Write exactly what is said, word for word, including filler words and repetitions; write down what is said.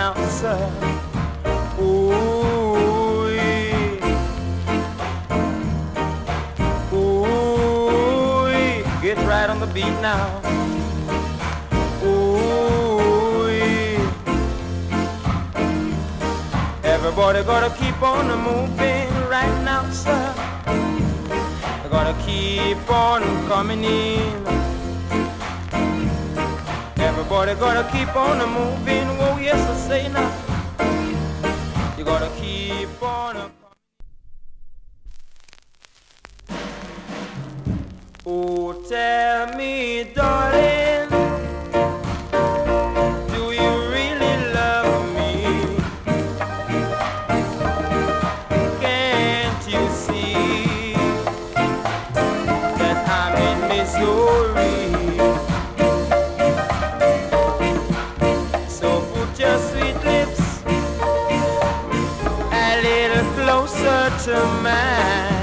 now, sir. Ooh, ooh, get right on the beat now. Ooh, everybody gotta keep on moving right now, sir. Gotta keep on coming in. Everybody gotta keep on moving. Oh yes, I say now. You gotta keep on coming. Oh, tell me, darling, do you really love me? Can't you see that I'm in Missouri? So put your sweet lips a little closer to mine.